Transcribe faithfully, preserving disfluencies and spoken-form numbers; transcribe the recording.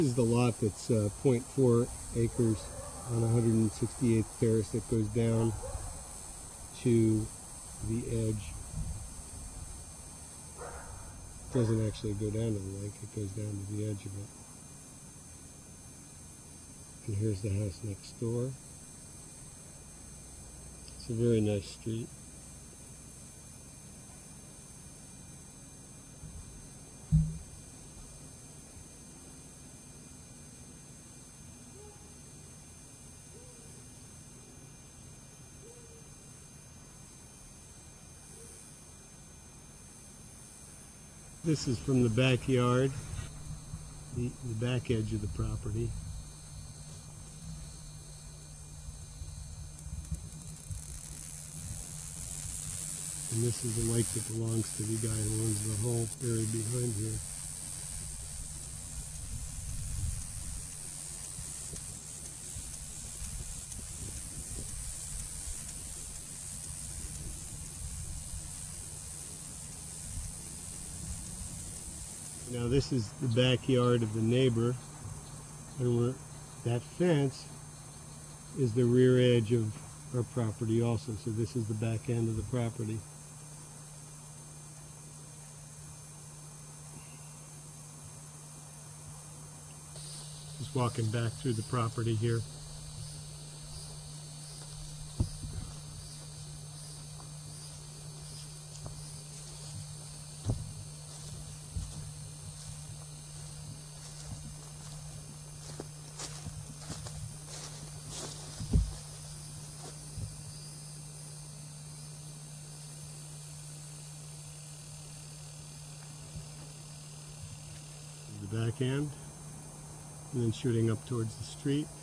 This is the lot that's uh, zero point four acres on one hundred sixty-eighth Terrace that goes down to the edge. It doesn't actually go down to the lake, it goes down to the edge of it. And here's the house next door. It's a very nice street. This is from the backyard, the, the back edge of the property. And this is the lake that belongs to the guy who owns the whole area behind here. Now this is the backyard of the neighbor, and we're, that fence is the rear edge of our property also, so this is the back end of the property. Just walking back through the property here. The back end, and then shooting up towards the street.